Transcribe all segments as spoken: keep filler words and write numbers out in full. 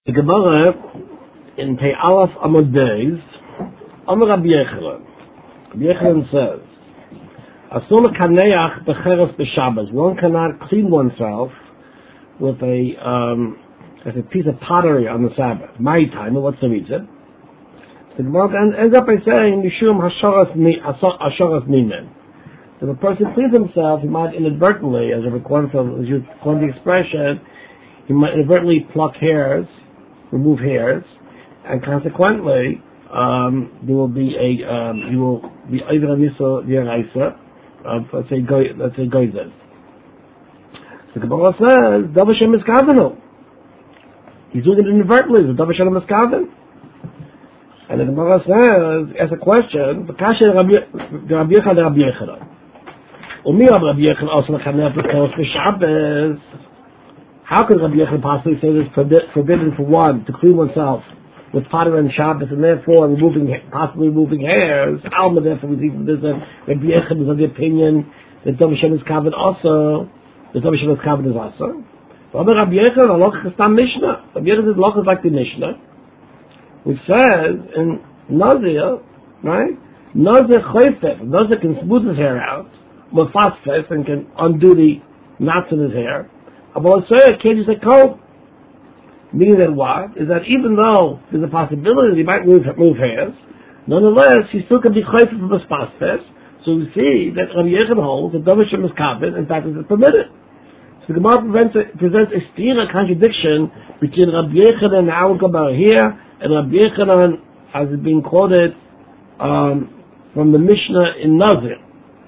The Gemara in Pei Aleph Amud Beis, Amar Rabbi Yochanan. Rabbi Yochanan says, "Asur kaneach becheres b'Shabbos." One cannot clean oneself with a um, with a piece of pottery on the Sabbath. My time. What's the reason? The Gemara ends up by saying, "Mishum hasharas minen." If a person cleans himself, he might inadvertently, as a requirement of the expression, he might inadvertently pluck hairs, remove hairs, and consequently, um, there will be a um, he will be either a mitzvah v'yaraisa of let's say go, let's say goyzes. So the Gemara says, "Davar shem miskavenu." He's doing it inadvertently. The davar shem miskaven. And the Gemara says, as a question, "V'kasher Rabbi Yochanan Rabbi Yochanan." Umi Rabbi Yochanan also l'chaneh b'cheres b'Shabbos. How could Rabbi Yochanan possibly say this forbidden for one to clean oneself with pottery on Shabbos and therefore removing, possibly removing hairs? Alma, therefore, we see from this that Rabbi Yochanan is of the opinion that davar shem miskaven also, that davar shem miskaven is also. But Rabbi Yochanan, halacha is tam Mishnah. Rabbi Yochanan says halacha is like the Mishnah, which says in Nazir, right? Nazir choyfet, Nazir can smooth his hair out, mefasfes, and can undo the knots in his hair. But Sarah can't use a comb. Meaning that what? Is that even though there's a possibility that he might move, move hairs, nonetheless, he still can be choyfet from mefasfes. So we see that Rabbi Yochanan holds that davar shem miskaven, in fact, is permitted. So the Gemara presents a, presents a stira contradiction between Rabbi Yochanan and our Gemara here, and Rabbi Yochanan as it being quoted um, from the Mishnah in Nazir.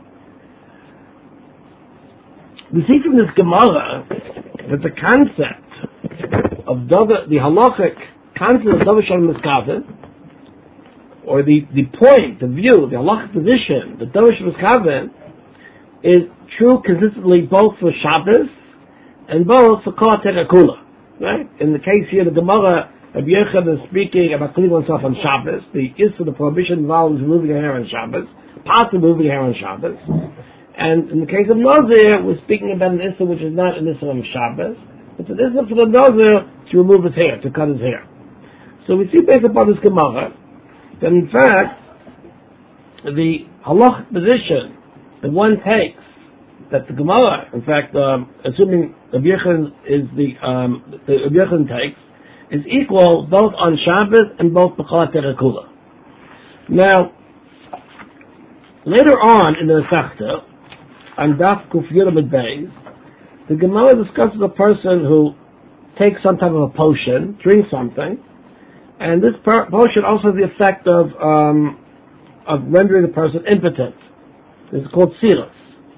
We see from this Gemara that the concept of davar, the halachic concept of davar shem miskaven, or the, the point, the view, the halachic position, that davar shem miskaven is true consistently both for Shabbos and both for Kol HaTerah. Right? In the case here, the Gemara, Rabbi Yochanan is speaking about cleaning oneself on Shabbos. The issue, the prohibition involves removing a hair on Shabbos, possibly removing a hair on Shabbos. And in the case of Nazir, we're speaking about an issue which is not an issue of Shabbos. It's an issue for the Nazir to remove his hair, to cut his hair. So we see based upon this Gemara that in fact, the halachic position that one takes, that the Gemara, in fact, um, assuming Rabbi Yochanan is the, um, the Rabbi Yochanan takes, is equal both on Shabbos and both B'chol HaTerah. Now, later on in the Masechta, on Daf Kuf Yud Amud Beis, the Gemara discusses a person who takes some type of a potion, drinks something, and this per- potion also has the effect of um, of rendering the person impotent. It's called Silas.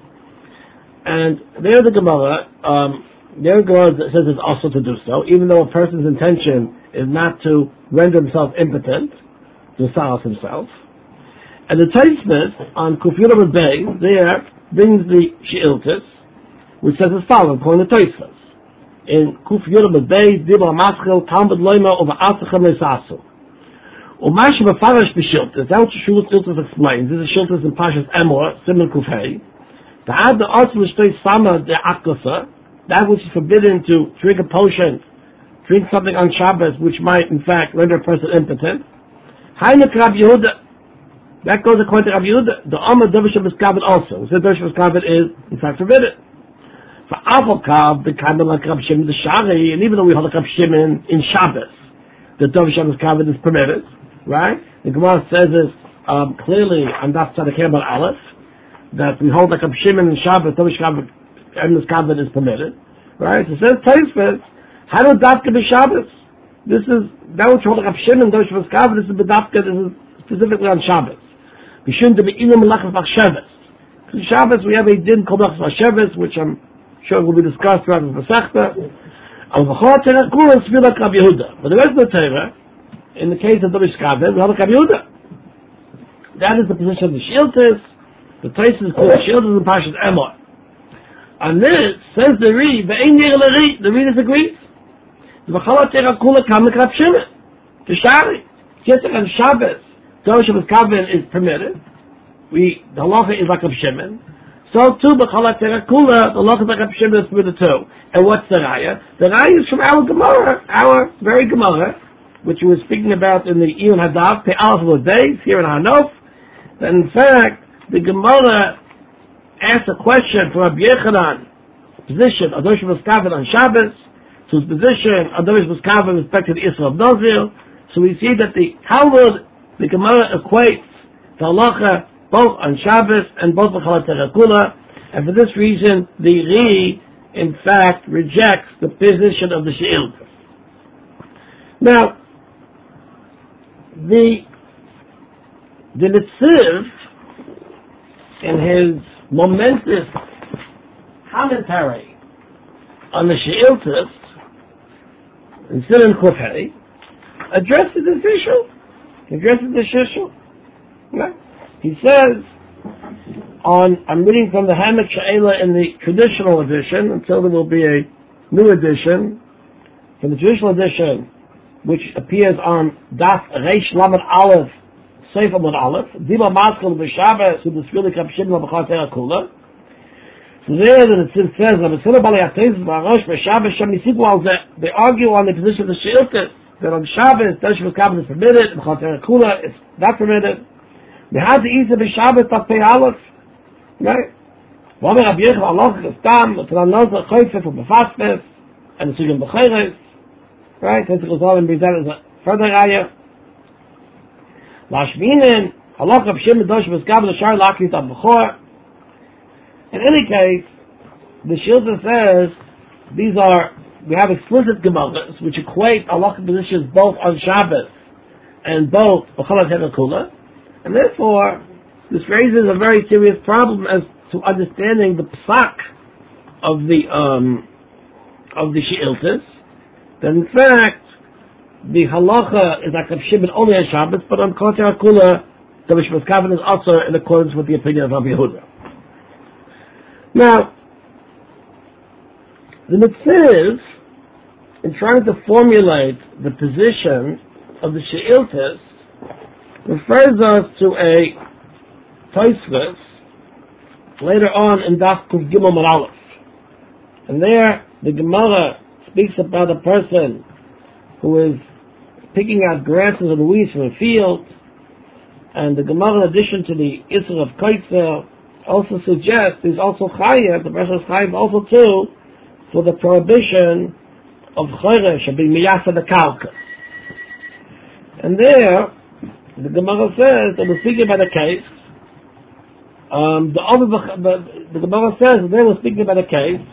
And there the Gemara, um, there the Gemara says it's also to do so, even though a person's intention is not to render himself impotent, to solace himself. And the Tosfos on Kuf Yud Amud Beis there brings the She'iltis, which says as follows, according to Tosfos. In Kuf Yud Amud Beis, Dibur Maschil, Talmud Loima, Uva Asachem Leisasu. Umash Befarash B'Shiltis, that's what She'iltis explains. This is She'iltis in Pashas Emor, Simon Kuf Hey. To add the Asl Shtei Sama de Akosa, that which is forbidden to drink a potion, drink something on Shabbos, which might in fact render a person impotent. Hainik Rabbi Yehuda, that goes according to Rabbi Yehuda. The Amar davar shem miskaven also. So davar shem miskaven is in fact forbidden. For Avokav, the kind of like Rabbi Shimon the Shari, and even though we hold like Rabbi Shimon in Shabbos, the davar shem miskaven is permitted, right? The Gemara says this um, clearly on Daf Tzaddik Amud Aleph, that we hold like Rabbi Shimon in Shabbos, davar shem miskaven is permitted, right? So it says Tosfos, how do Dafka be Shabbos? This is that which hold like Rabbi Shimon, davar shem miskaven. This is B'Dafka. This is specifically on Shabbos. We shouldn't be in the Melachas Shabbos. In Shabbos we have a din called Melachas Shabbos, which I'm sure will be discussed throughout the Masechta. Al V'chol HaTerah Kula Tzvi like Rabbi Yehuda. But the rest of the Torah, in the case of davar miskaven, we have like Rabbi Yehuda. That is the position of the She'iltis. The Tosfos is called She'iltis in Pashas Emor. On this says the Ri, Ve'ein Yer L'Ri, the Ri disagrees. The V'chol HaTerah Kula Kam like Rabbi Shimon. The Shari. Just on Shabbos, davar shem miskaven is permitted. We the halacha is like Rabbi Shimon. So too, b'chala terakula, the loch of the Reb Shimon is through the two. And what's the raya? The raya is from our Gemara, our very Gemara, which we were speaking about in the Iyun Hadav, Pe'al days here in Hanof. That in fact, the Gemara asked a question from Rabbi Yechanan, position, Adosh Muskaven on Shabbos, to his position, Adosh Muskaven with respect to the Isra of Nazir. So we see that the Talmud, the Gemara equates the halacha both on Shabbos and both b'chala terakula, and for this reason, the Ri, in fact, rejects the position of the She'ilta. Now, the the Netziv, in his momentous commentary on the She'iltas, in Sinan Kufay, addresses this issue. Addresses this issue. No? He says, on, I'm reading from the Hamek She'ela in the traditional edition, until there will be a new edition, from the traditional edition, which appears on Daf Reish Lamed Aleph, Seif Amud Aleph, Dima Maskal B'Shabbos, who discreetly Reb Shimon B'chal Terakula. So there that it says, they argue on the position of the She'ilta, that on Shabbos, Dash Muskaven is permitted, B'chal Terakula is not permitted. We had the Isa b'Shabbos of Pei Aleph, right? V'omer Rabbi Yechon Allah Chestam, V'tran Noza Choyfef U'Befasfef, and the Sugim B'Cheres, right? This goes on and present as a further ayah. Lashminen, Allah Reb Shimon Dosh Muskaven L'Shar Lakis Ab B'Chor. In any case, the She'ilta says these are, we have explicit Gemaras which equate halachic positions both on Shabbos and both B'Chala Terakula. And therefore, this raises a very serious problem as to understanding the psak of the um, of the She'iltas. That in fact, the halacha is like Reb Shimon only on Shabbos, but on Kol Terakula, the Rish Muskaven is also in accordance with the opinion of Rabbi Yehuda. Now, the Netziv, in trying to formulate the position of the She'iltas, refers us to a Tosfos later on in Daf Kuf Gimel Amud Aleph, and there the Gemara speaks about a person who is picking out grasses and weeds from a field, and the Gemara, in addition to the Isra of Kaitzer, also suggests he's also chayav, the person is chayav also too for the prohibition of choresh, of being miyasa the kalka. And there the Gemara says that we're speaking about a case. Um, the, the, the Gemara says that they were speaking about a case.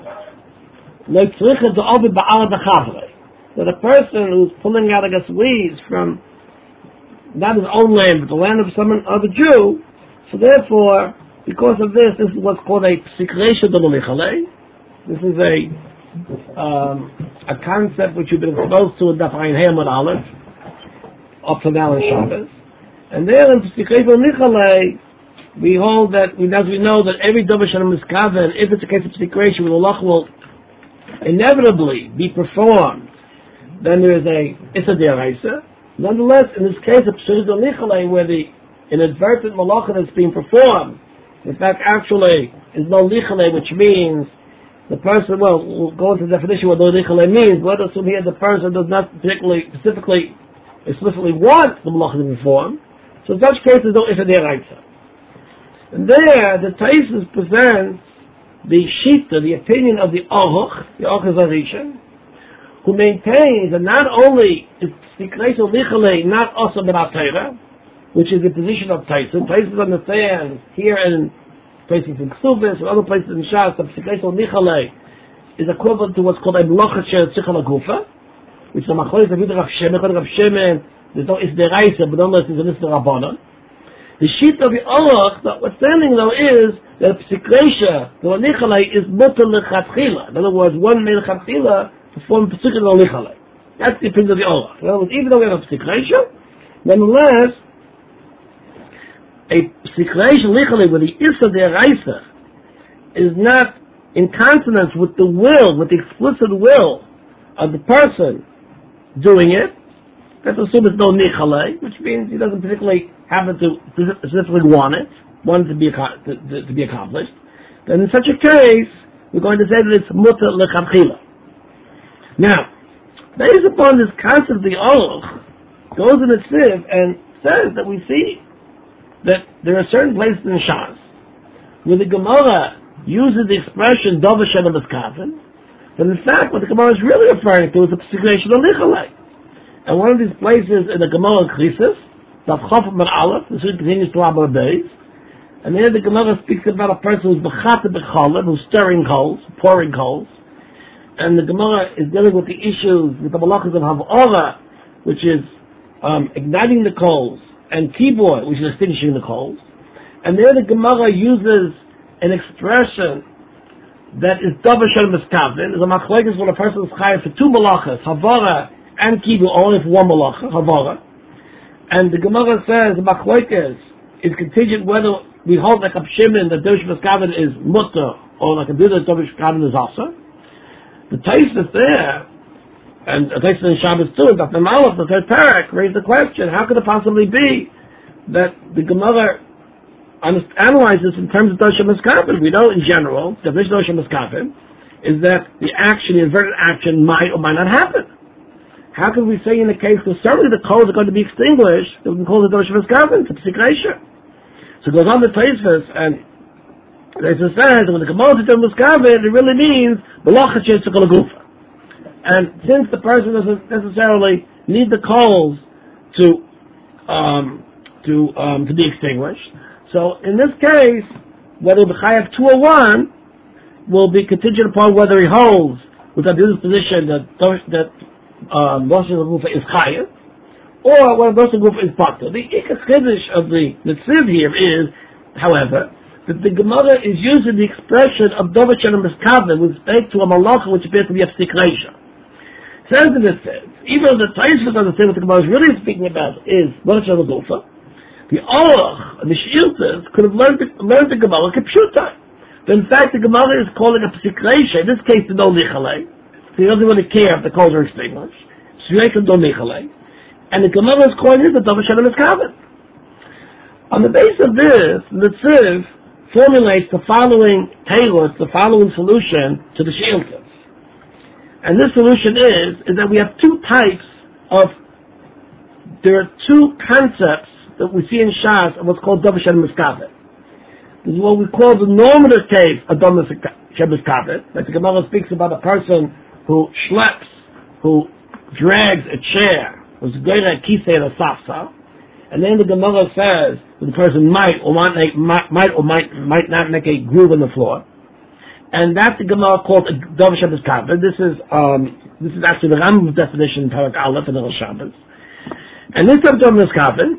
That a person who's pulling out, I guess, weeds from not his own land, but the land of some other Jew. So therefore, because of this, this is what's called a psikresha d'molichale. This is a um, a concept which you've been exposed to in Daf Ayin Hey Amud Aleph up to now in Shabbos. And there in psikresha d'molichale, we hold that, as we know, that every davar shalom miskaven, if it's a case of psikresha, the Allah will inevitably be performed, then there is a Issa D'Oraisa. Nonetheless, in this case of psikresha d'molichale, where the inadvertent malacha that's being performed, in fact, actually, is no lichale, which means the person, well, we'll go into the definition what no lichale means, but let us assume here the person does not particularly, specifically, explicitly want the malacha to be performed. So in such cases, no Issa D'Oraisa. And there, the Taisus presents the Shita, the opinion of the Aruch, the Aruch Zarishan, who maintains that not only is psikresha lichale not also b'nat Torah, which is the position of Taisus. Taisus understands here in places in Ksubis and other places in Shas that psikresha lichale is equivalent to what's called a melacha shel tzichal gufa, which is a machlokes of Rav Shimon. Rav Shimon, there's no isderaisa, but nonetheless there's an isderabbanan. The sheet of the Aruch, notwithstanding though, is that psikresha the lichale is mutar lechatchila. In other words, one made lechatchila to form psikresha lichale. That's the opinion of the Aruch. In other words, even though we have a psikresha, nonetheless, a psikresha lichale with the Issa D'Oraisa is not in consonance with the will, with the explicit will of the person doing it. Let's assume it's no nichale, which means he doesn't particularly happen to specifically want it, want it to be, to, to, to be accomplished. then in such a case, we're going to say that it's mutter lechatchila. Now, based upon this concept, the Aruch goes in the Tziv and says that we see that there are certain places in Shas where the Gemara uses the expression Dover Shem Miskaven, but in fact what the Gemara is really referring to is the Psikration of Lichalei. And one of these places in the Gemara Krisis, Daf Chof Ben Aleph, the Suda continues to Abba Beis, and there the Gemara speaks about a person who's Bechata B'Cholim, who's stirring coals, pouring coals, and the Gemara is dealing with the issues, with the malachas of Hav'ora, which is um, igniting the coals, and Kibor, which is extinguishing the coals. And there the Gemara uses an expression that is Dover Shem Miskaven, is a machlokes when a person is chayav for two malachas, Hav'ora and Kibor, only for one malacha, Hav'ora. And the Gemara says the machlokes is contingent whether we hold like a Shimon that Dover Shem Miskaven is mutter, or like a Dover Shem Miskaven is asa. The Tosfos there, and the Tosfos in Shabbos too, and Doctor Malach, the third parak, raised the question: how could it possibly be that the Gemara analyzes in terms of Doshim Miskaven? We know in general, the definition of Doshim Miskaven is that the action, the inverted action, might or might not happen. How can we say in the case because certainly the coals are going to be extinguished that we can call it Doshim Miskaven, it's a psikration? So it goes on the Tosfos and it says when the Gemara says Miskaven, it really means Malacha Shetzikol Gufa. And since the person doesn't necessarily need the coals to um, to um, to be extinguished, so in this case, whether the Chayav two oh one will be contingent upon whether he holds with the position that that Malacha Shetzikol Gufa is Chayav, or whether Malacha Gufa is Patur. The Ikas Chiddush of the the Tziv here is, however, that the Gemara is using the expression of Dover Shem Miskaven with respect to a malacha which appears to be a psikration. It says in this sense, even though the Tosfos understand what the Gemara is really speaking about is Dover Shem Gufa, the Aruch and the Sheiltas could have learned the, learned the Gemara Kipshuta. But in fact, the Gemara is calling a psikration, in this case the no lichalei, so he doesn't really care if the coals are extinguished. Shreikum do lichalei. And the Gemara is calling it the Dover Shem Miskaven. On the basis of this, the Tziv formulates the following tailors, the following solution to the Sheiltas. And this solution is, is that we have two types of, there are two concepts that we see in Shas of what's called Dover Shem Miskaven. This is what we call the normative case of Dover Shem Miskaven. Like the Gemara speaks about a person who schleps, who drags a chair, who's going to kisei and a safsa. And then the Gemara says that the person might or might, make, might, might or might might not make a groove in the floor, and that's the Gemara called a Dover Shem Miskaven. This is um, this is actually the Rambam's definition in Parak Aleph and the Shabbos. And this Dover Shem Miskaven,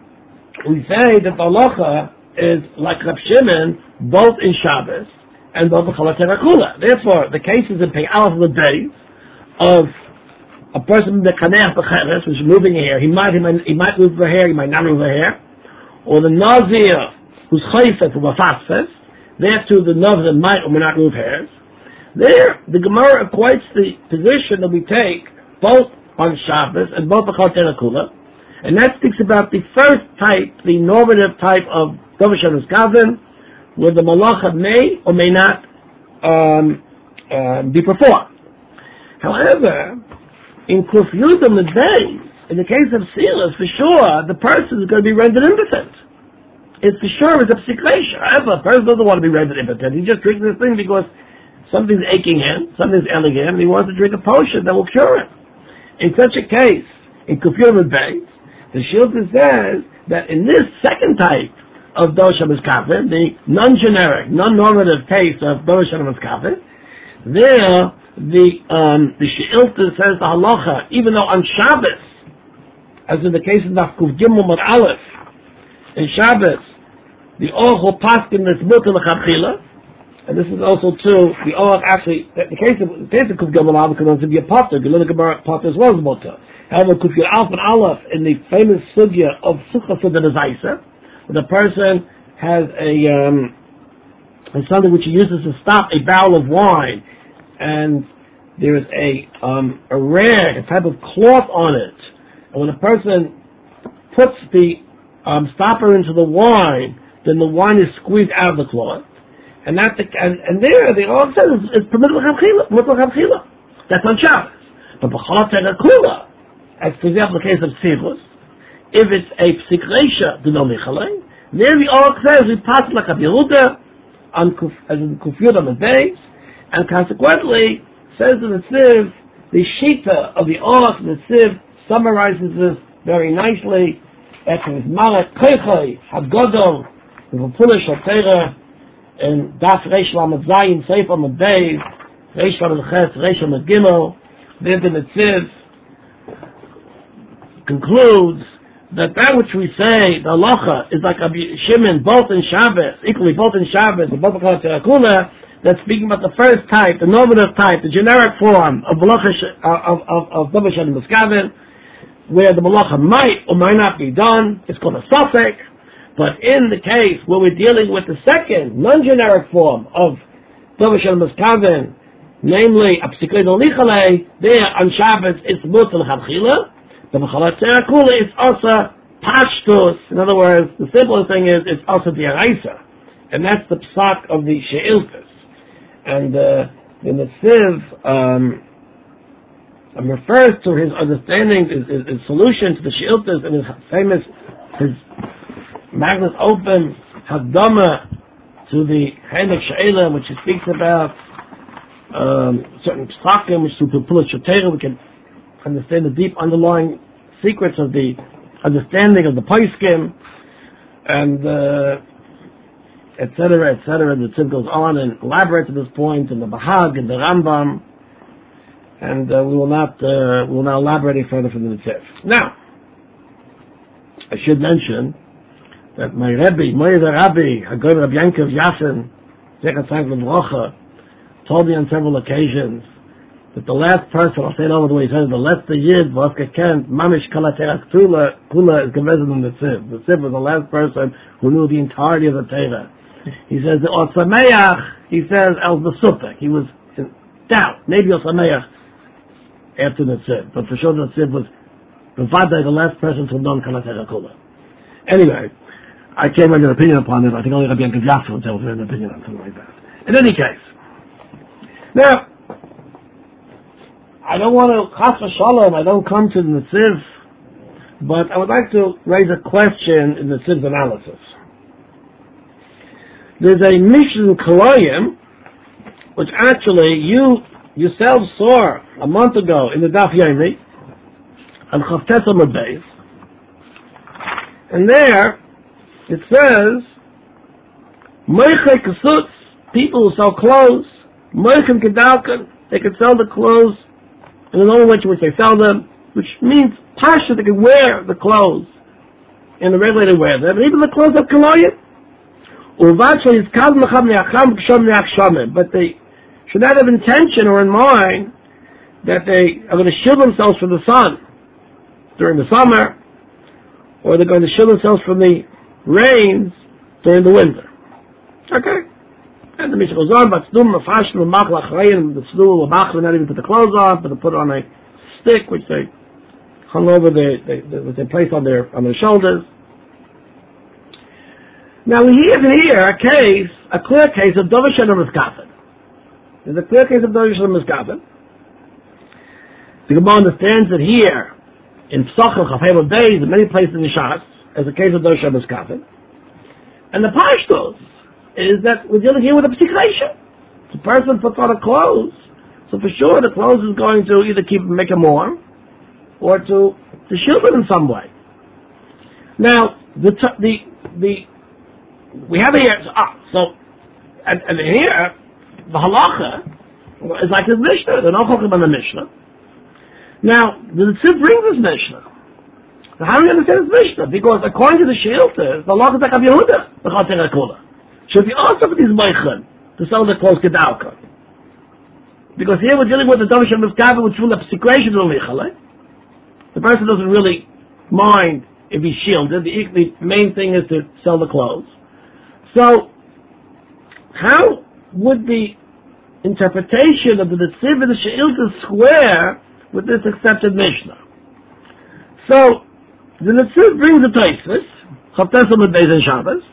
we say that the halacha is like Reb Shimon both in Shabbos and both in Chalat Terakula. Therefore, the cases in Pei Aleph of the days of a person mekaneach b'cheres, which is moving a hair, he might, he might he might move the hair, he might not move the hair, or the nazir who's chayfet from a fasfes, there too the nazir might or may not move hairs. There, the Gemara equates the position that we take both on Shabbos and both on Chol Terakula, and that speaks about the first type, the normative type of Dover Shem Miskaven, where the malacha may or may not um, uh, be performed. However, in Kuf Yudam Days, in the case of Silas, for sure, the person is going to be rendered impotent. It's for sure it's a psikration. However, a person doesn't want to be rendered impotent. He just drinks this thing because something's aching him, something's ailing him, and he wants to drink a potion that will cure him. In such a case, in Kuf Yudam Days, the Shilta says that in this second type of Dover Shem Miskaven, the non-generic, non-normative case of Dover Shem Miskaven, there the um, the Sheilta says the halacha, even though on Shabbos, as in the case of Nafkuf Gimel Mud Aleph, in Shabbos, the Aruch will paskin this mutter l'chadchila, and this is also true. The Aruch actually, the case of the case of Kuf Gimel Aleph can also be a pater. The Lulav pater as well as mutter. However, Kuf Yud Aleph and Aleph in the famous sugya of Sukkah Suda Nezaisa, when the person has a um, something which he uses to stop a barrel of wine, and there is a um, a rag, a type of cloth on it, and when a person puts the um, stopper into the wine, then the wine is squeezed out of the cloth, And that the, and, and there the all says is, is permitted l'chamchila. That's on Shabbos. But b'chol kula, as for example the case of tzivus, if it's a psik reisha, do no michalei, there the all says we pass like a Yehuda on kuf, as in kuf yudam and beis, and consequently says in the Tziv, the shita of the Orach, the Tziv summarizes this very nicely. After his Malek Koichoi Hagodol, the Pulish Otera, and Daf Reish Lamed Zayin Seif Lamed Beis, Reish Lamed Ches, Reish Lamed Gimel, then the Tziv concludes that that which we say, the halacha, is like a Shimon, both in Shabbos, equally both in Shabbos, and both in Terakula, that's speaking about the first type, the nominative type, the generic form of Malacha of of of Davish and Muskavin, where the Malacha might or might not be done. It's called a suffix. But in the case where we're dealing with the second, non-generic form of Davish and Muskavin, namely Apsikei Dolichalei, there on Shabbos it's Mutzal Chadchila, the Mechalat Terakula is also Pashtus. In other words, the simplest thing is it's also the Araisa, and that's the psak of the She'iltas. And uh, in the Siv, um, refers to his understanding, his, his, his solution to the She'iltas, and his famous, his Magnus Open Hadama to the Heinik She'ela, which he speaks about um, certain psakim, which through Pulish Shotera we can understand the deep underlying secrets of the understanding of the Paiskim, and uh, et cetera, et cetera. The Tziv goes on and elaborates at this point in the Bahag and the Rambam, and uh, we will not uh, we will not elaborate any further from the Tziv. Now, I should mention that my Rebbe, my Rabbi, Hagoy Rabbi Yankov Yasin, Zechat Tzaddik L'Vrocha, told me on several occasions that the last person, I'll say it over the way he says, the last Yid, Voska Kent, Mamish Kalaterak Kula, Kula is Gevezin in the Tziv. The Tziv was the last person who knew the entirety of the Torah. He says, the Otsameach, he says, El Besupek. He was in doubt. Maybe Otsameach after the Tziv. But for sure the Tziv was Bevadai, the last person to know Kalaterak Kula. Anyway, I can't render an opinion upon it. I think only Rabbi Yankov Yasin will tell me an opinion on something like that. In any case, now, I don't want to chas v'shalom, I don't come to the Netziv, but I would like to raise a question in the Netziv's analysis. There's a Mishnah in Koloyim, which actually you yourself saw a month ago in the Daf Yomi, on Chavtes Amud Beis, and there it says, Moichei Kesutz, people who sell clothes, Moichem Kedalkan, they can sell the clothes in the normal way in which they sell them, which means Pasha, they can wear the clothes in the regular way they wear them, and even the clothes of Koloyim. But they should not have intention or in mind that they are going to shield themselves from the sun during the summer, or they're going to shield themselves from the rains during the winter. Okay? And the Mishnah goes on, but the stool, not even put the clothes on, but they put on a stick which they hung over, the, they, they, which they placed on their on their shoulders. Now we have here a case, a clear case of Dovish and Miskafin. There's a clear case of Dovish and Miskafin. The Gemara understands that here in Psachim, Chafei Amud Beis, in many places in the Shas, as a case of Dovish and Miskafin. And the Pashtos is that we're dealing here with a psikration. The person puts on a clothes, so for sure the clothes is going to either keep make him warm, or to to shield him in some way. Now the the the we have here ah, so and, and here the halacha is like his Mishnah. They're not talking about the Mishnah. Now the Tziv brings this Mishnah. Now how do we understand this Mishnah? Because according to the Sheilta, the halacha is like Rabbi Yehuda, the Chatzer Kula. Should be also for these Meichen to sell the clothes Kedalka. Because here we're dealing with the Dovish and Miskafin, which will have secretion of the The person doesn't really mind if he's shielded. The, the main thing is to sell the clothes. So, how would the interpretation of the Netziv and the Sheilta square with this accepted Mishnah? So, the Netziv brings the Tosfos, Chavtes Amud Beis and Shabbos,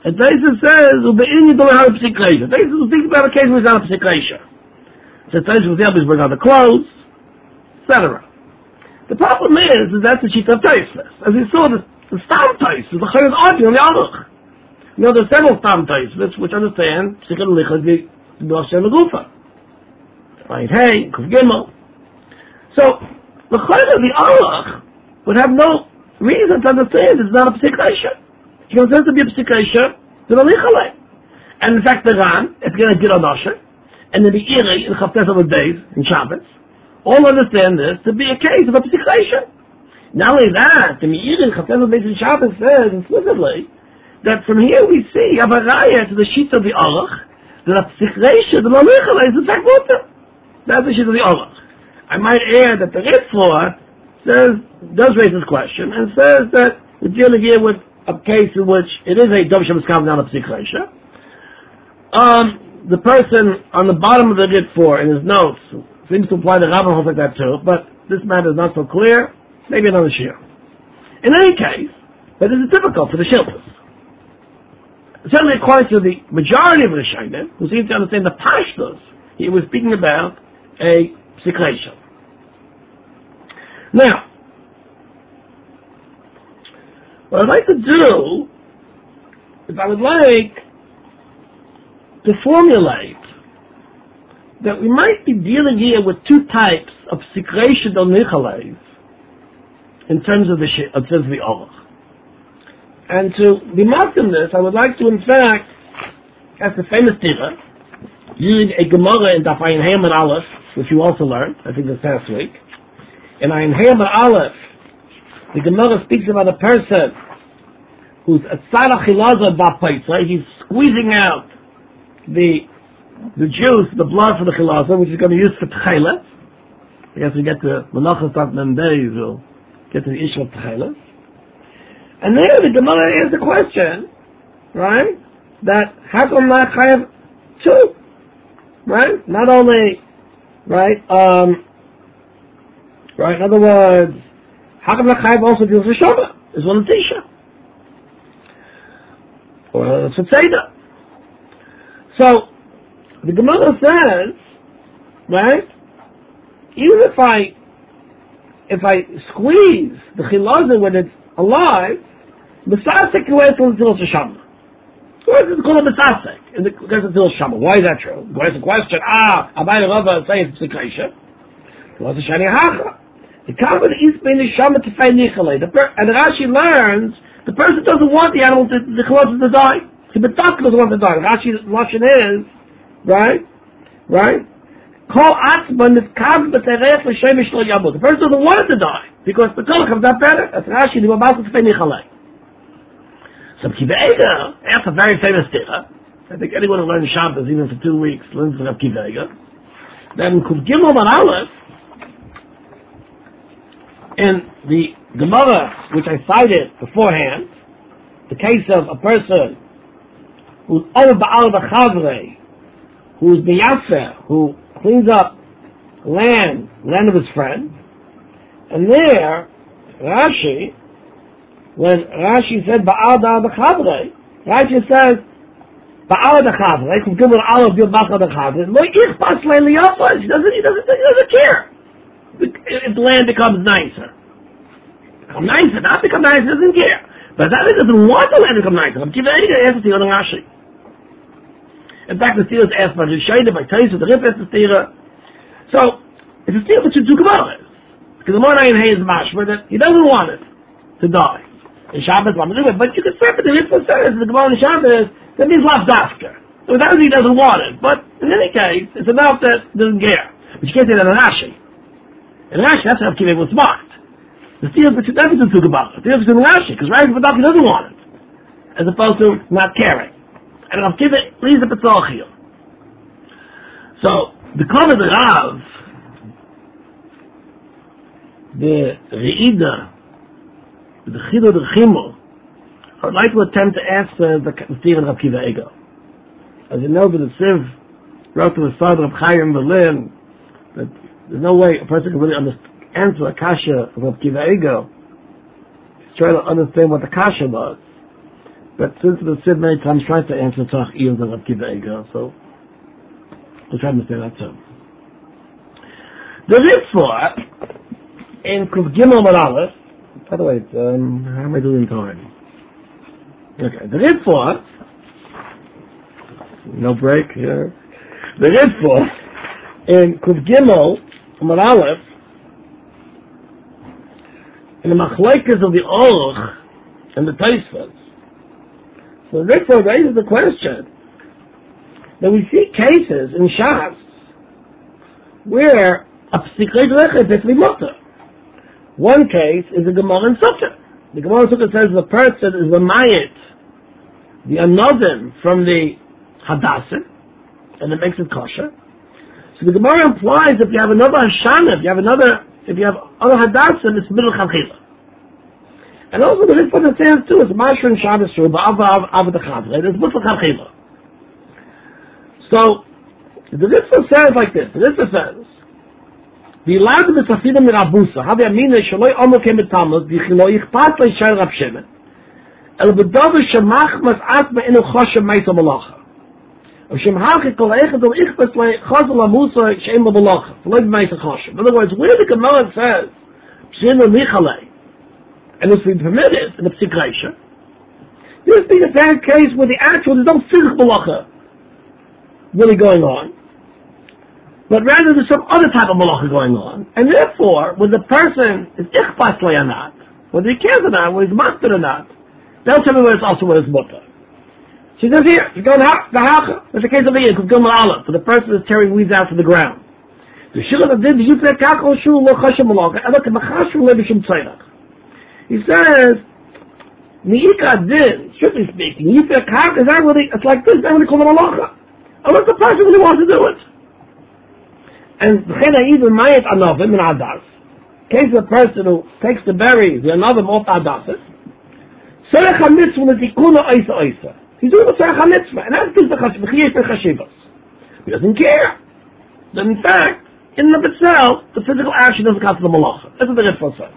And Taisus says, "Ubein you don't have a psikresha." Taisus will think about a case where he's not a psikresha. So Taisus will help us bring out the clothes, et cetera. The problem is, is that's the sheet of Taisus. As we saw, the, the Stam Taisus, the Chayr is arguing on the Aruch. You know, there's several Stam Taisus which understand Psikad Licha the Hashem Lagufa. Right, hey, Kuf Gimel. So the Chayr of the Aruch would have no reason to understand it's not a psikresha. He considers to be a psikresha, the Malichalei. And in fact, the Ran, it's going to get on Osher, and the Be'iri, in Chavtes of the days, in Shabbos, all understand this to be a case of a psikresha. Not only that, the Be'iri, in Chavtes of the days, in Shabbos, says explicitly that from here we see a varaya to the sheets of the Aruch, that a psikresha, the Malichalei, is in fact water. That's the sheet of the Aruch. I might add that the Ritz says, does raise this question, and says that we're dealing here with a case in which it is a Dov Shemaskam, not a Psikresha. Um, the person on the bottom of the Rit four in his notes seems to imply that Rabban holds like that too, but this matter is not so clear. Maybe another shir. In any case, but this is difficult for the Shilpas. Certainly according to the majority of the Rishonim, who seem to understand the Pashtos, he was speaking about a Psikresha. Now, what I'd like to do is I would like to formulate that we might be dealing here with two types of Psikresha Del Nichalev in terms of the in terms of the Aruch. And to be marked in this, I would like to, in fact, as the famous Tira, using a Gemara in Daf Ayin Hayam and Aleph, which you also learned, I think this past week. In Ayin Hayam and Aleph, the Gemara speaks about a person who's a tzara chilaza ba'paitza. He's squeezing out the the juice, the blood for the chilaza, which is going to be used for tchelet. I guess we get to Menachos Daf Mem Beis, we'll get to the issue of tchelet. And there the Gemara asks the question, right, that how come not chayav two? Right? Not only, right, um, right, in other words, how come not chayav also deals with Shabbat? Is one of Tisha. Or it's a Tzeda. So, the Gemara says, right, even if I, if I squeeze the chilaza when it's alive, B'sasek you wait until it's a Shabbat. Why is it called a B'sasek? Because it's still a Shabbat. Why is that true? Why is the question, ah, Abai Rava says it's a Psikresha. What's a Shani Hacha? The Kabbalah is being the Shabbat to find Nichale. And Rashi learns the person doesn't want the animal to, the chilaza to die. The B'tak doesn't want to die. Rashi's lashon is, right, right, Kol Atzman is Kav B'terech L'Shemish Lo Yabot. The person doesn't want it to die because the Kolach is not better. That's Rashi. The Mabas is Fei Nichale. So Kiva Eiga, that's a very famous tira. I think anyone who learns Shabbos even for two weeks learns from Kiva Eiga. Then Kuv Gimel and Aleph in the Gemara, which I cited beforehand, the case of a person who's over Ba'al B'Chavre, who's Miyafer, who cleans up land, land of his friend, and there, Rashi, when Rashi said Ba'al B'Chavre, Rashi says, Ba'al B'Chavre, Kuv Gimel Aleph Yod Ba'al B'Chavre, Lo Yichpas Le'li Yafas, he doesn't, he doesn't, he doesn't care. If the land becomes nicer. Become nicer, not become nicer, he doesn't care. But that doesn't want the land to become nicer. Kiva Eiga asks the other Rashi. In fact, the Stira is asked by the Shayda, by Taisa, the Rip asks the Stira. So, it's a Stira for two Gemaras. Because the Monayin Hay is mashma that he doesn't want it to die. In Shabbos, but you can say, but the Rip says, the Gemara in Shabbos, that means Lav Dafka. So that means he doesn't want it. But in any case, it's enough that he doesn't care. But you can't say that in Rashi. In Rashi, that's how Kiva was smart. The Stira is between everything to Gemara. The Stira is between Rashi, because Rashi Badaki doesn't want it. As opposed to not caring. And Rav Kiva leaves the Petzal here. So, the Kol of the Rav, the Re'ida, the Chido the Chimo, I would like to attempt to answer the Stira and Rav Kiva Eiga. As you know, the Siv wrote to his father, Rav Chaim Berlin, that there's no way a person can really understand, answer a kasha of Rav Kiva Eiga. He's trying to understand what the kasha was. But since the Sid many times tries to answer Tzach Iyum and Rav Kiva Eger, so we'll try to understand that too. The Ritva in Kuv Gimel Aleph. By the way, um, how am I doing time? Okay, the Ritva, no break here. The Ritva in Kuv Gimel Aleph, in the Machlekes of the Aruch and the Tosfos. So the Ritva raises the question that we see cases in Shas where a psikei drechet is mutter. One case is the Gemara in Sukkah. The Gemara in Sukkah says the person is the mayit, the anodim from the hadassim, and it makes it kosher. So the Gemara implies if you have another hashana, if you have another, if you have other hadassim, it's middle chavchila. And also the Ritva understands too, it's Mashra and Shabbos Shur, but Ava Ava the Chavre, it's middle chavchila. So the Ritva says like this. The Ritva says, the lad of the Tafida Mirabusa, have you mean that Shaloi Omo came to Tammuz, the Chilo Yichpat Le Shai Rav Shemen, El Bedover Shemach Mas Asma Inu Choshe Meisa Malacha. Of Shemach Kol Echad El Ichpas Le Chazal Amusa Shein Malacha, Loi Meisa Choshe. In other words, where the Gemara says, Pshino Michalei, and it's been permitted in the Psikreisha, this being a bad case where the actual, there's no physical malacha really going on, but rather there's some other type of malacha going on. And therefore, when the person is ichpas le or not, whether he cares or not, whether he's master or not, they'll tell me whether it's also whether it's mutter. She says here, you go to the hacha. There's a case of the Yid, Gilmal Aleph, for the person is tearing weeds out to the ground. The shilach of did, you say kakol shu lo chashem malacha, and look at the chashu le b'shim tzayach. He says, Ni'ika din, strictly speaking, Yitzhak Hak, is that really, it's like this, then we call it malacha. Unless the person really wants to do it. And Chena even Mayat Anovim in Adas, in case of a person who takes the berries, the Anovim off Adasis, Serech HaMitzvah L'tikuna Oisa Oisa. He's doing a Serech HaMitzvah, and that's the Chashivas. He doesn't care. But in fact, in and of itself, the physical action doesn't count for the malacha. That's what the Ritva says.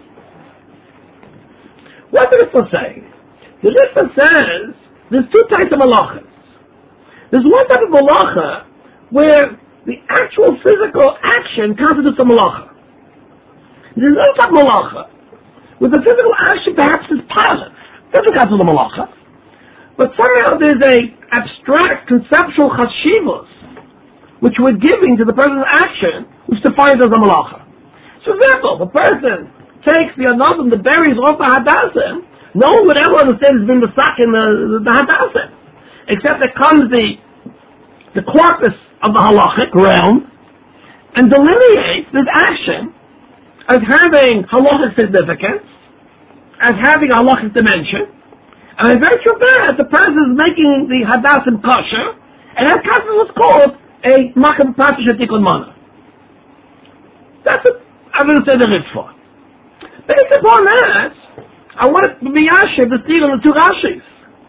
What does the Ritva say? The Ritva says there's two types of malachas. There's one type of malacha where the actual physical action constitutes a malacha. There's another type of malacha where the physical action perhaps is positive. Doesn't constitute a malacha. But somehow there's a abstract conceptual chashivos which we're giving to the person's action which defines as a malacha. So therefore, the person takes the another, the berries off the hadassim, no one would ever understand it's been the sack in the, the, the hadassim. Except there comes the the corpus of the halachic realm and delineates this action as having halachic significance, as having a halachic dimension, and in virtue of that, the person is making the hadassim kosher, and that kosher was called a makom pasha shetikun mana. That's what I'm going to say the Ritva. Based upon that, I want to be yashiv the deal on the two Rashis.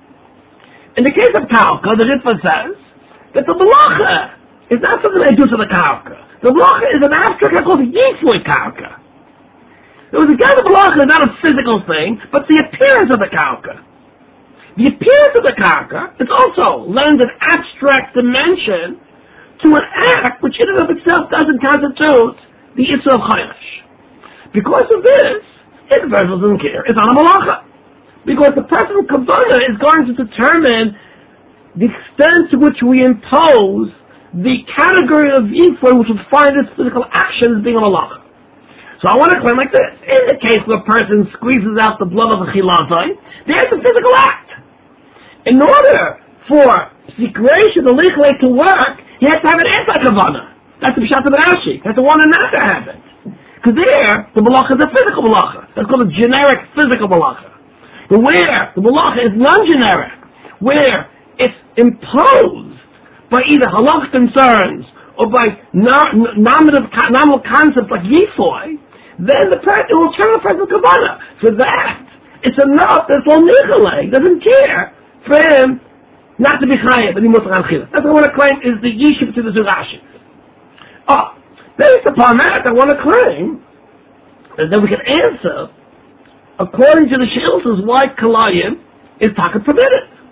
In the case of Kauka, the Ritva says that the malacha is not something they do to the Kauka. The malacha is an abstract called Yitzvoy Kauka. There was a guy, the malacha is not a physical thing, but the appearance of the Kauka. The appearance of the Kauka, it also lends an abstract dimension to an act which in and of itself doesn't constitute the Yitzvoy of Chayash. Because of this, it doesn't care. It's not a malacha. Because the person who comes under is going to determine the extent to which we impose the category of Yitzvoy which would find its physical action as being a malacha. So I want to claim like this. In the case where a person squeezes out the blood of a chilazai, there's a physical act. In order for secretion, the lichlei to work, he has to have an anti-kavana. That's the Pshat of Rashi. He has to want it not to happen. Because there, the malacha is a physical malacha. That's called a generic physical malacha. But where the malacha is non-generic, where it's imposed by either halach concerns or by nominative, nominal concepts like yifoy, then the person will turn the person kavana. For that, it's enough that it's lo nichale. He doesn't care for him not to be chayav, but he must have chila. That's what I want to claim is the yishuv to the Zurashi. Oh, based upon that, I want to claim that we can answer according to the shiltas why kalayim is taka permitted.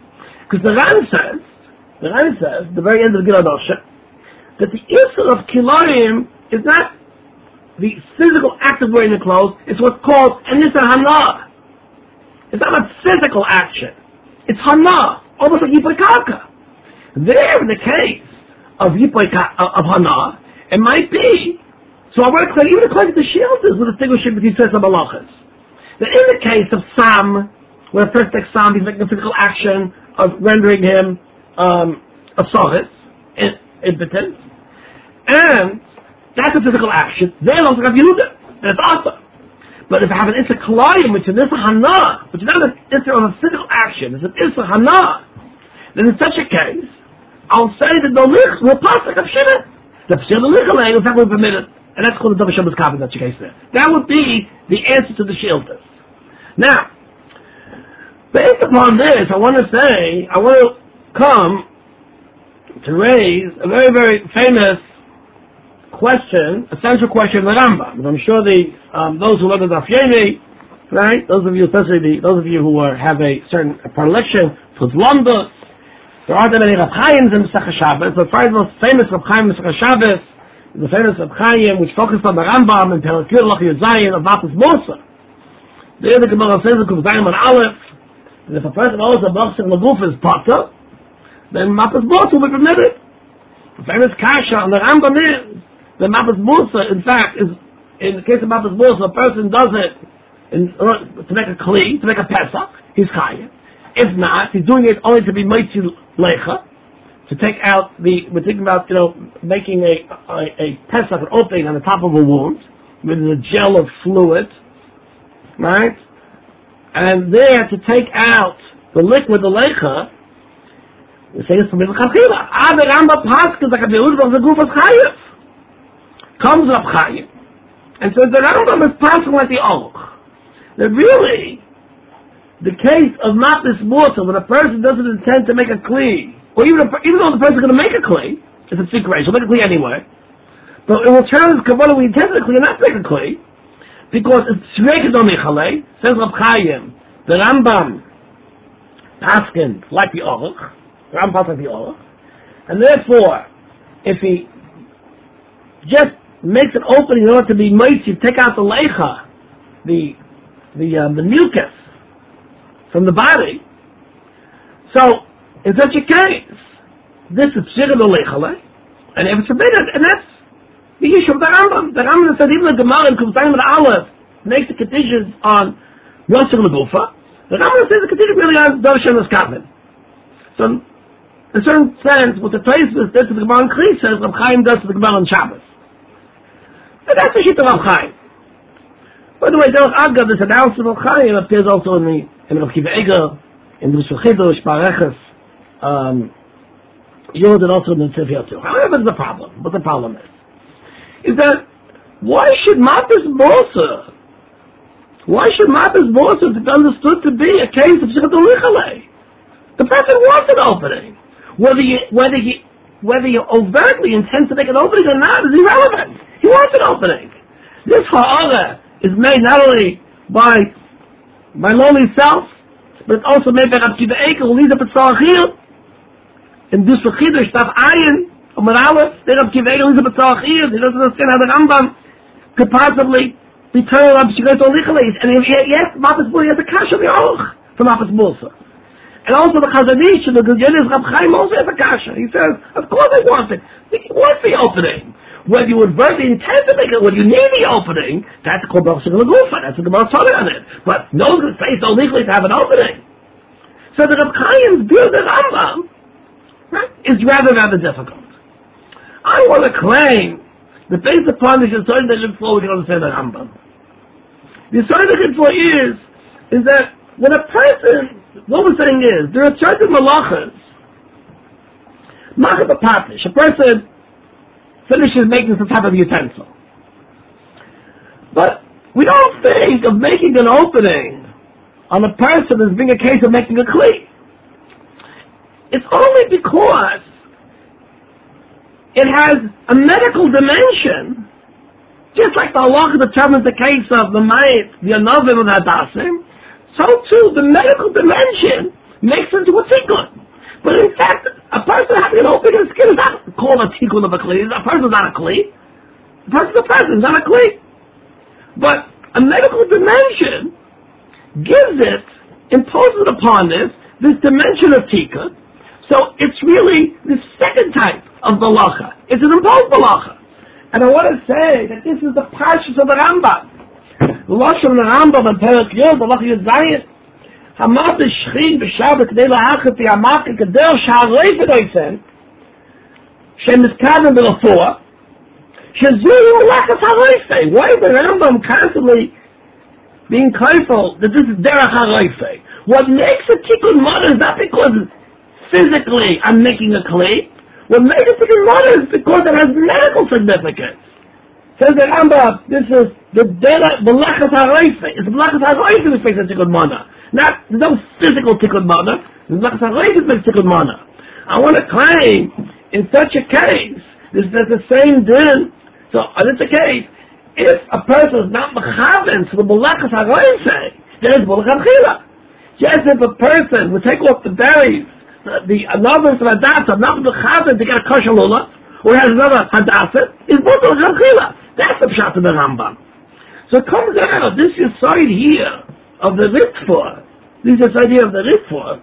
Because the Ran says, the Ran says, the very end of the Gilad Osher, that the issue of kilayim is not the physical act of wearing the clothes, it's what's called an issur hana. It's not a physical action. It's hana, almost like yipoy karka. There, in the case of yipoy of hana, it might be. So I want to clear, even according to the Shiltas, with distinguishing between Tzes and Malachas. That in the case of Sam, when a person takes Sam, he's making a physical action of rendering him um, a sohis, impotent, and that's a physical action. Then also have Yehuda, and it's awesome. But if I have an issur kilayim, which is an issur hana, which is not an issur of a physical action, it's an issur hana, then in such a case, I'll say that the lich will pass like a shivah. The pshir the lich alay is not permitted. And that's called the double Shabbos Kavan, that's your case there. That would be the answer to the Shiltas. Now, based upon this, I want to say, I want to come to raise a very, very famous question, a central question of the Rambam. I'm sure the um, those who learn the Daf Yomi, right? Those of you, especially the, those of you who are, have a certain predilection for Lambda, there aren't that many Rav Chaims in Pesach Shabbos, but probably the most famous Rav Chaim in Pesach Shabbos, the famous Rav Chaim, which focused on the Rambam and Perek Yud Lach Yud Zayin of Mapas Musa. There the Gemara says, "Kuf Zayin on Aleph." And if a person owes a box in the goof is potter, then Mapas Musa will be permitted. The famous Kasha on the Rambam is that Mapas Musa, in fact, is in the case of Mapas Musa, a person does it in, to make a kli, to make a pesach. He's Chayim. If not, he's doing it only to be Moitzi Lecha. To take out the, we're thinking about, you know, making a, a, a pesach, an opening on the top of a wound, with a gel of fluid, right? And there, to take out the liquid, the lecha, we say it's from the Chachila. Ah, the Rambam Paskes, like a Yehud of the Gufas Chayev. Comes up Chayev. And so the Rambam is passing like the Oroch. That really, the case of Mapas Musa, when a person doesn't intend to make a kli, or even, if, even though the person is going to make a kli, it's a secret, he'll make a kli anyway. But it will turn his kavanah, we intend to kli and not make a kli, because it's shveked on Michalei, says Rav Chaim, the Rambam, asking like the Oroch, the Rambam like the Oroch, and therefore, if he just makes an opening in order to be mighty, take out the lecha, the the um, the mucus from the body, so in such a case, this is pshir the lechale, and if it's forbidden, and that's the issue of the Rambam. The Rambam said even the Gemara in Kufzayim and Aleph makes the conditions on Yosef Legufa. The Rambam says the condition really on Dov Shem Eskavin. So, in a certain sense, what the Toys does to the Gemara in Kli says, Rav Chaim does to the Gemara on Shabbos. And that's the shit of Rav Chaim. By the way, Derech Agav, this announcement of Rav Chaim appears also in the in Rav Kiva Eger, in the Chidush, Pareches, Um, Yod, and also in the Tziviyah too. However, the problem, what the problem is, is that why should Mapas Musa, why should Mapas Musa be understood to be a case of Shechat Ulichalei? The person wants an opening. Whether you, whether he, whether you overtly intend to make an opening or not is irrelevant. He wants an opening. This ha'ara is made not only by my lonely self, but it's also made by Rav Kiva Eger, who leads up at Tzalachil, in Dus Chidush, Taf Ayin, Omer Aleph, there Rav Kiva Eger leads up at Tzalachil, he doesn't understand how the Rambam could possibly be turned Rav Shigret Olichalis, and yes, Mapas Musa has a kasha v'oroch from Mapas Musa. And also the Chazanish, the Gilgelis Rav Chaim also has a kasha. He says, of course I want it. He wants the opening. Whether you would verbally intend to make it, whether you need the opening, that's called Baruch Shigel Gufa. That's what the Gemara taught on it. But no one can say it's illegally to have an opening. So the Rav Chaim's view of the Rambam, right, is rather, rather difficult. I want to claim that based upon the Yesod that look forward to understand the Rambam. The Yesod that look for is, is that when a person, what we're saying is, there are certain malachas, machat patish, a person finishes making some type of utensil. But we don't think of making an opening on a person as being a case of making a kli. It's only because it has a medical dimension, just like the halacha determines the case of the mayit, the anovim, and the hadasim, so too the medical dimension makes into a tikkun. But in fact, a person having an opening in the skin is not called a tikkun of a kli. A person is not a kli. A person is a person, is not a kli. But a medical dimension gives it, imposes upon this, this dimension of tikkun. So it's really the second type of malacha. It's an imposed malacha. And I want to say that this is the parshas of the Rambam. The Lashon of the Rambam in Perek Yud, the Lach Yud Zayin, Hamat Shchim b'Shabbat K'dei La'achit Yamach K'dei Sha'arei V'Doisen, Shem Miskaven B'Lafua, Shezuru Lachas HaRoifei. Why is the Rambam constantly being careful that this is Derech HaRoifei? What makes a tikkun mana is not because physically I'm making a kli. What makes a tikkun mana is because it has medical significance. Says the Rambam, this is the Derech B'Lachas HaRoifei. It's B'Lachas HaRoifei which makes a tikkun mana. Not, there's no physical tikkun mana. There's B'Lachas HaRoifei which makes tikkun mana. I want to claim, in such a case, this is the same din. So, in such a case, if a person is not mechaven to the B'Lachas HaRoifei, there is B'Lachas HaRoifei. Just if a person would take off the berries, the, the another of hadassah, not mechaven to get a kosher lulav, or has another hadassah, is B'Lachas HaRoifei. That's the pshat of the Rambam. So it comes out, this is side here of the Ritva, this is the idea of the Ritva,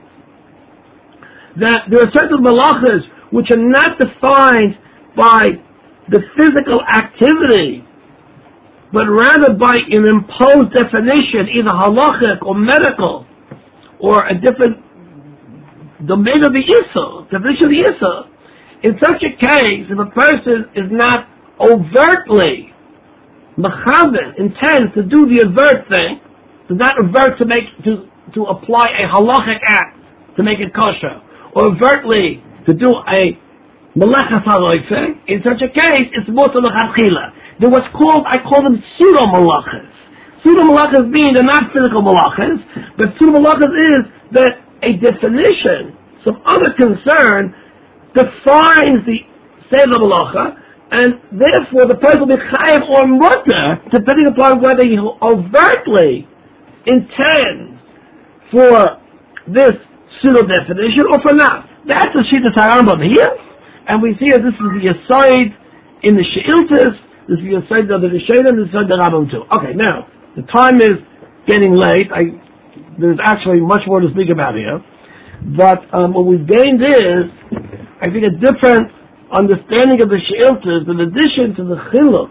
that there are certain malachas which are not defined by the physical activity, but rather by an imposed definition, either halachic or medical, or a different domain of the Issa, definition of the Issa. In such a case, if a person is not overtly mechaven, intends to do the avert thing, does not avert to make to to apply a halachic act to make it kosher, or overtly to do a melechas haroifeh, in such a case, it's mutar l'chadchila. They're what's called, I call them pseudo malachas. Pseudo malachas mean they're not physical malachas, but pseudo malachas is that a definition, some other concern, defines the seder malacha, and therefore the person will be chayav or mutar, depending upon whether he overtly intends for this pseudo definition or for not. That's the Shittas HaRambam here, and we see that this is the aside in the She'iltas, this is the aside of the Rishonim, this is the aside of the Rambam too. Okay, now the time is getting late. I there's actually much more to speak about here, but um, what we've gained is, I think, a different understanding of the She'iltas in addition to the Chiluk.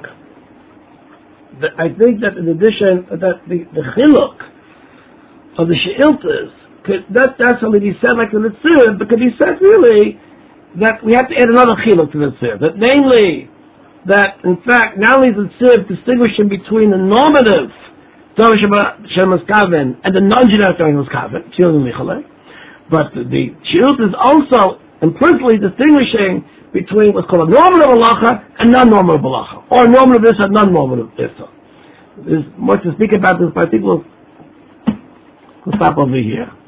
The, I think that in addition that the, the Chiluk of the She'iltas, that that's something he said like the Tzir, but could be said really that we have to add another Chiluk to the Tzir, that namely that in fact not only is the Tzir distinguishing between the normative Torah Shem Kaven and the non-generic Torah Shem Kaven, but the She'ilta is also implicitly distinguishing between what's called a normative halacha and non-normative halacha, or normative issa and non-normative issa. There's much to speak about this, but I think we'll, we'll stop over here.